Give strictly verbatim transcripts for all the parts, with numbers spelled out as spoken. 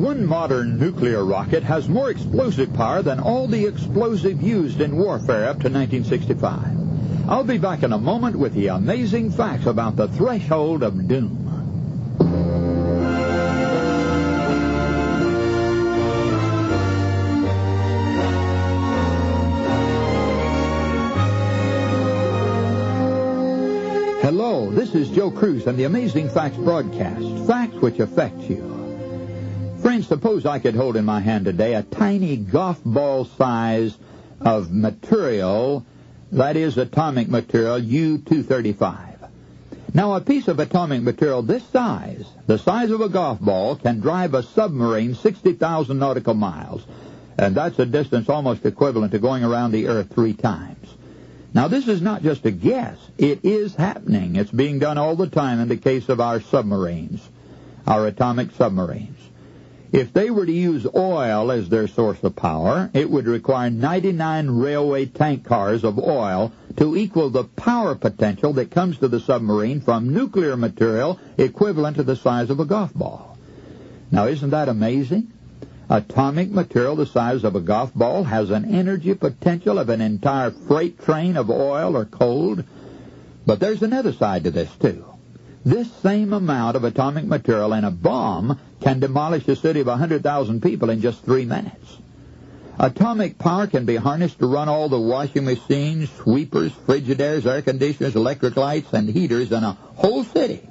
One modern nuclear rocket has more explosive power than all the explosive used in warfare up to nineteen sixty-five. I'll be back in a moment with the amazing facts about the threshold of doom. Hello, this is Joe Cruz and the Amazing Facts broadcast, facts which affect you. Friends, suppose I could hold in my hand today a tiny golf ball size of material, that is atomic material, U two thirty-five. Now, a piece of atomic material this size, the size of a golf ball, can drive a submarine sixty thousand nautical miles, and that's a distance almost equivalent to going around the Earth three times. Now, this is not just a guess. It is happening. It's being done all the time in the case of our submarines, our atomic submarines. If they were to use oil as their source of power, it would require ninety-nine railway tank cars of oil to equal the power potential that comes to the submarine from nuclear material equivalent to the size of a golf ball. Now, isn't that amazing? Atomic material the size of a golf ball has an energy potential of an entire freight train of oil or coal. But there's another side to this, too. This same amount of atomic material in a bomb can demolish a city of one hundred thousand people in just three minutes. Atomic power can be harnessed to run all the washing machines, sweepers, Frigidaires, air conditioners, electric lights, and heaters in a whole city.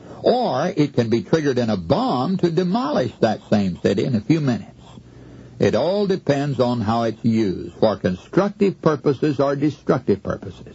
Or it can be triggered in a bomb to demolish that same city in a few minutes. It all depends on how it's used, for constructive purposes or destructive purposes.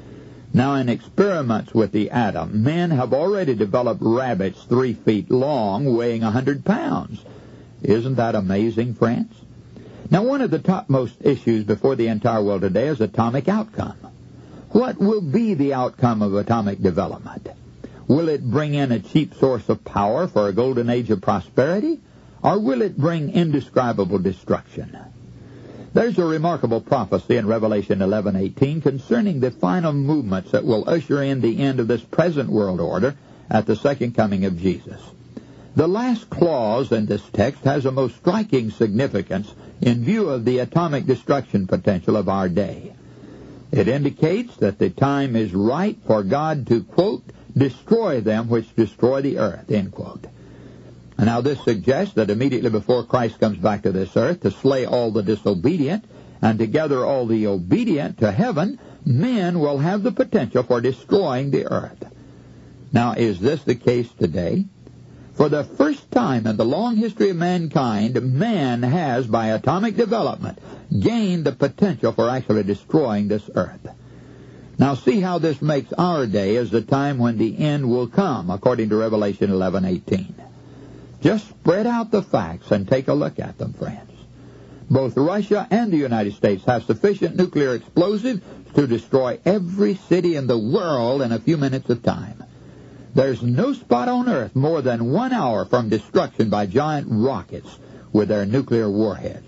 Now, in experiments with the atom, men have already developed rabbits three feet long, weighing one hundred pounds. Isn't that amazing, friends? Now, one of the topmost issues before the entire world today is atomic outcome. What will be the outcome of atomic development? Will it bring in a cheap source of power for a golden age of prosperity, or will it bring indescribable destruction? There's a remarkable prophecy in Revelation eleven eighteen concerning the final movements that will usher in the end of this present world order at the second coming of Jesus. The last clause in this text has a most striking significance in view of the atomic destruction potential of our day. It indicates that the time is right for God to, quote, destroy them which destroy the earth, end quote. Now, this suggests that immediately before Christ comes back to this earth to slay all the disobedient and to gather all the obedient to heaven, men will have the potential for destroying the earth. Now, is this the case today? For the first time in the long history of mankind, man has, by atomic development, gained the potential for actually destroying this earth. Now, see how this makes our day as the time when the end will come, according to Revelation eleven eighteen. Just spread out the facts and take a look at them, friends. Both Russia and the United States have sufficient nuclear explosives to destroy every city in the world in a few minutes of time. There's no spot on Earth more than one hour from destruction by giant rockets with their nuclear warheads.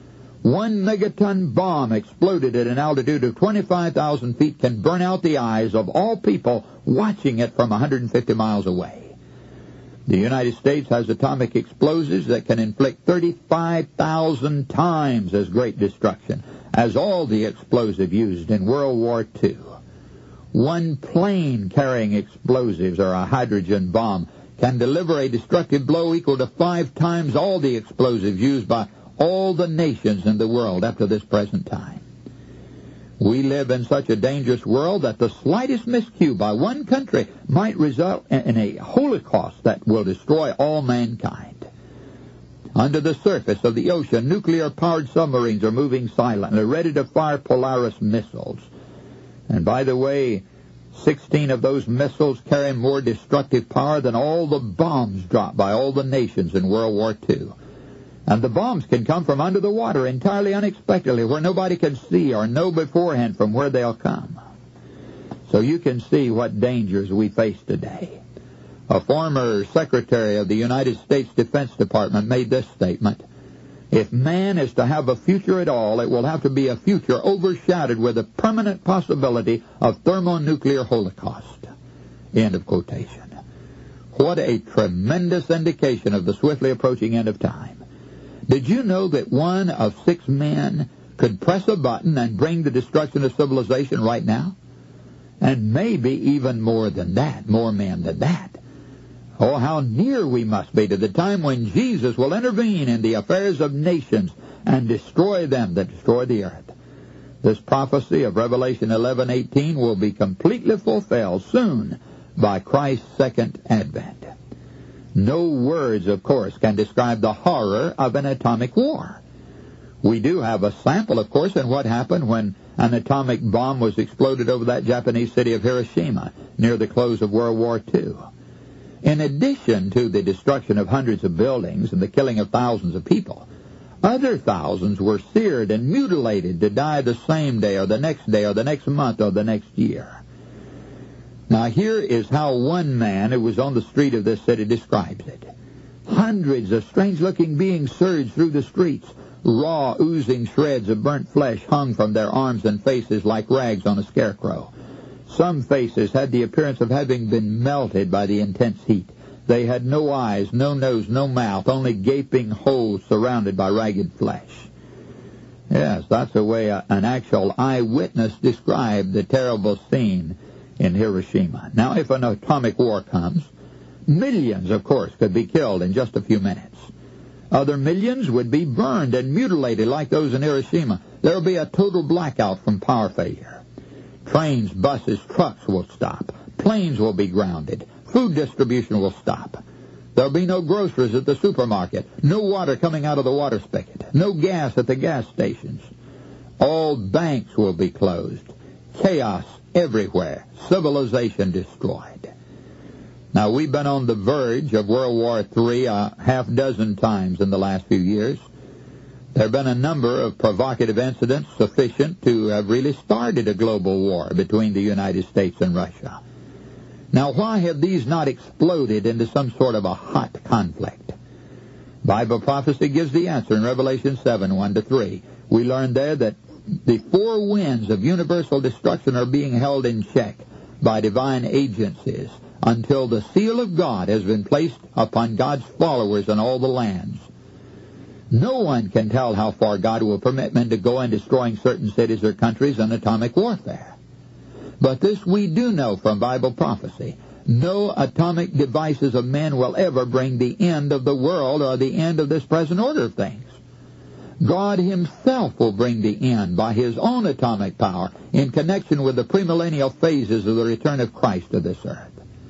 One megaton bomb exploded at an altitude of twenty-five thousand feet can burn out the eyes of all people watching it from one hundred fifty miles away. The United States has atomic explosives that can inflict thirty-five thousand times as great destruction as all the explosive used in World War Two. One plane carrying explosives or a hydrogen bomb can deliver a destructive blow equal to five times all the explosives used by all the nations in the world up to this present time. We live in such a dangerous world that the slightest miscue by one country might result in a holocaust that will destroy all mankind. Under the surface of the ocean, nuclear-powered submarines are moving silently, ready to fire Polaris missiles. And by the way, sixteen of those missiles carry more destructive power than all the bombs dropped by all the nations in World War Two. And the bombs can come from under the water entirely unexpectedly, where nobody can see or know beforehand from where they'll come. So you can see what dangers we face today. A former secretary of the United States Defense Department made this statement: if man is to have a future at all, it will have to be a future overshadowed with the permanent possibility of thermonuclear holocaust. End of quotation. What a tremendous indication of the swiftly approaching end of time. Did you know that one of six men could press a button and bring the destruction of civilization right now? And maybe even more than that, more men than that. Oh, how near we must be to the time when Jesus will intervene in the affairs of nations and destroy them that destroy the earth. This prophecy of Revelation eleven eighteen will be completely fulfilled soon by Christ's second advent. No words, of course, can describe the horror of an atomic war. We do have a sample, of course, in what happened when an atomic bomb was exploded over that Japanese city of Hiroshima near the close of World War Two. In addition to the destruction of hundreds of buildings and the killing of thousands of people, other thousands were seared and mutilated to die the same day or the next day or the next month or the next year. Now here is how one man who was on the street of this city describes it. Hundreds of strange-looking beings surged through the streets. Raw, oozing shreds of burnt flesh hung from their arms and faces like rags on a scarecrow. Some faces had the appearance of having been melted by the intense heat. They had no eyes, no nose, no mouth, only gaping holes surrounded by ragged flesh. Yes, that's the way a, an actual eyewitness described the terrible scene in Hiroshima. Now, if an atomic war comes, millions, of course, could be killed in just a few minutes. Other millions would be burned and mutilated like those in Hiroshima. There will be a total blackout from power failure. Trains, buses, trucks will stop. Planes will be grounded. Food distribution will stop. There'll be no groceries at the supermarket, no water coming out of the water spigot, no gas at the gas stations. All banks will be closed. Chaos everywhere. Civilization destroyed. Now, we've been on the verge of World War Three a half dozen times in the last few years. There have been a number of provocative incidents sufficient to have really started a global war between the United States and Russia. Now, why have these not exploded into some sort of a hot conflict? Bible prophecy gives the answer in Revelation seven, one to three. We learn there that the four winds of universal destruction are being held in check by divine agencies until the seal of God has been placed upon God's followers in all the lands. No one can tell how far God will permit men to go in destroying certain cities or countries in atomic warfare. But this we do know from Bible prophecy. No atomic devices of men will ever bring the end of the world or the end of this present order of things. God himself will bring the end by his own atomic power in connection with the premillennial phases of the return of Christ to this earth.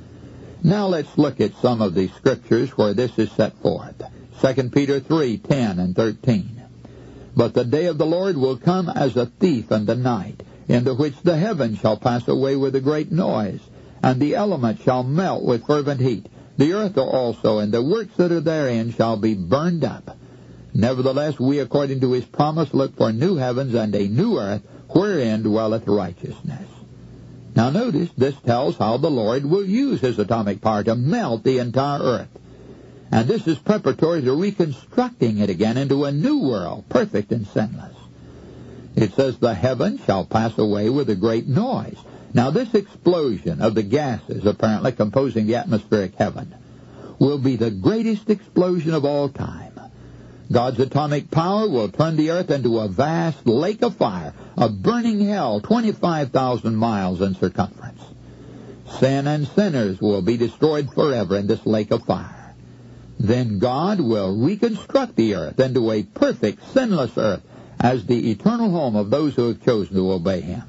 Now let's look at some of the scriptures where this is set forth. Second Peter three, ten and thirteen. But the day of the Lord will come as a thief in the night, into which the heavens shall pass away with a great noise, and the elements shall melt with fervent heat. The earth also and the works that are therein shall be burned up. Nevertheless, we, according to his promise, look for new heavens and a new earth, wherein dwelleth righteousness. Now notice, this tells how the Lord will use his atomic power to melt the entire earth. And this is preparatory to reconstructing it again into a new world, perfect and sinless. It says, the heavens shall pass away with a great noise. Now this explosion of the gases apparently composing the atmospheric heaven will be the greatest explosion of all time. God's atomic power will turn the earth into a vast lake of fire, a burning hell twenty-five thousand miles in circumference. Sin and sinners will be destroyed forever in this lake of fire. Then God will reconstruct the earth into a perfect, sinless earth as the eternal home of those who have chosen to obey him.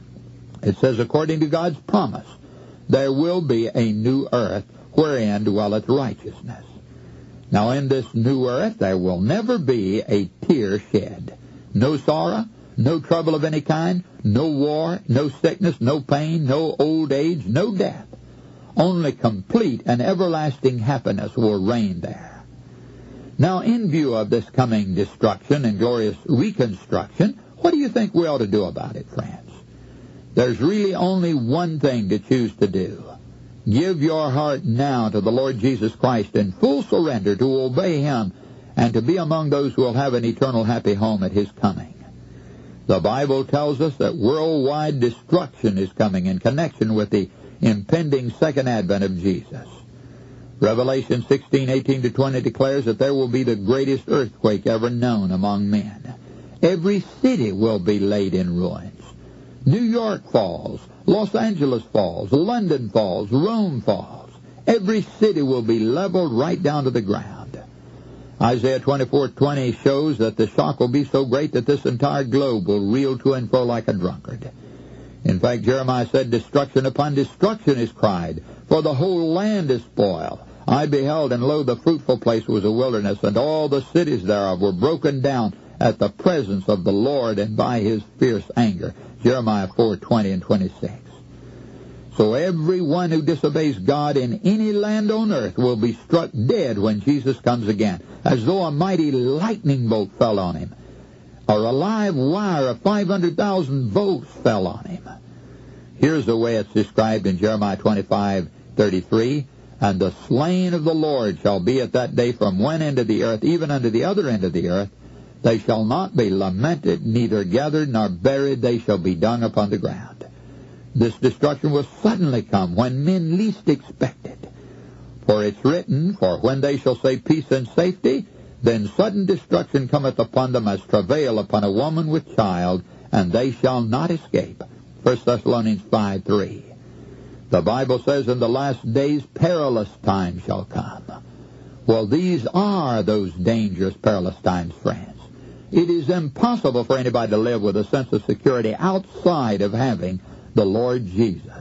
It says, according to God's promise, there will be a new earth wherein dwelleth righteousness. Now in this new earth there will never be a tear shed. No sorrow, no trouble of any kind, no war, no sickness, no pain, no old age, no death. Only complete and everlasting happiness will reign there. Now in view of this coming destruction and glorious reconstruction, what do you think we ought to do about it, friends? There's really only one thing to choose to do. Give your heart now to the Lord Jesus Christ in full surrender to obey him and to be among those who will have an eternal happy home at his coming. The Bible tells us that worldwide destruction is coming in connection with the impending second advent of Jesus. Revelation sixteen, eighteen to twenty declares that there will be the greatest earthquake ever known among men. Every city will be laid in ruins. New York falls, Los Angeles falls, London falls, Rome falls. Every city will be leveled right down to the ground. Isaiah twenty-four twenty shows that the shock will be so great that this entire globe will reel to and fro like a drunkard. In fact, Jeremiah said, destruction upon destruction is cried, for the whole land is spoiled. I beheld, and lo, the fruitful place was a wilderness, and all the cities thereof were broken down at the presence of the Lord and by his fierce anger. Jeremiah four twenty and twenty-six. So everyone who disobeys God in any land on earth will be struck dead when Jesus comes again, as though a mighty lightning bolt fell on him, or a live wire of five hundred thousand volts fell on him. Here's the way it's described in Jeremiah twenty-five thirty-three. And the slain of the Lord shall be at that day from one end of the earth, even unto the other end of the earth. They shall not be lamented, neither gathered nor buried. They shall be dung upon the ground. This destruction will suddenly come when men least expect it. For it's written, for when they shall say peace and safety, then sudden destruction cometh upon them as travail upon a woman with child, and they shall not escape. First Thessalonians five three. The Bible says, in the last days perilous times shall come. Well, these are those dangerous, perilous times, friends. It is impossible for anybody to live with a sense of security outside of having the Lord Jesus.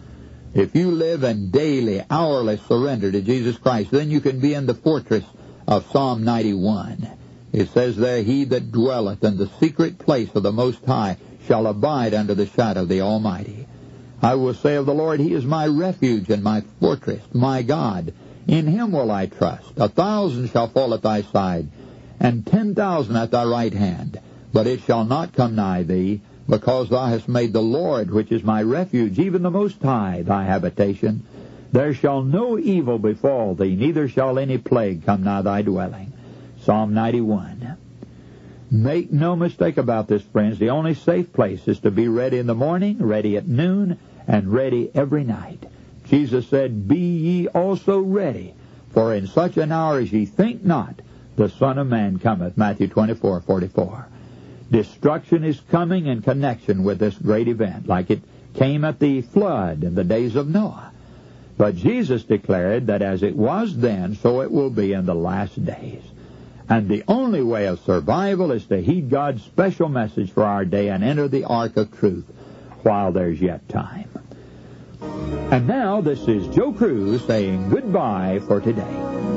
If you live in daily, hourly surrender to Jesus Christ, then you can be in the fortress of Psalm ninety-one. It says there, he that dwelleth in the secret place of the Most High shall abide under the shadow of the Almighty. I will say of the Lord, he is my refuge and my fortress, my God. In him will I trust. A thousand shall fall at thy side, and ten thousand at thy right hand. But it shall not come nigh thee, because thou hast made the Lord, which is my refuge, even the Most High, thy habitation. There shall no evil befall thee, neither shall any plague come nigh thy dwelling. Psalm ninety-one. Make no mistake about this, friends. The only safe place is to be ready in the morning, ready at noon, and ready every night. Jesus said, be ye also ready, for in such an hour as ye think not, the Son of Man cometh. Matthew twenty-four forty-four. Destruction is coming in connection with this great event, like it came at the flood in the days of Noah. But Jesus declared that as it was then, so it will be in the last days. And the only way of survival is to heed God's special message for our day and enter the ark of truth while there's yet time. And now, this is Joe Cruz saying goodbye for today.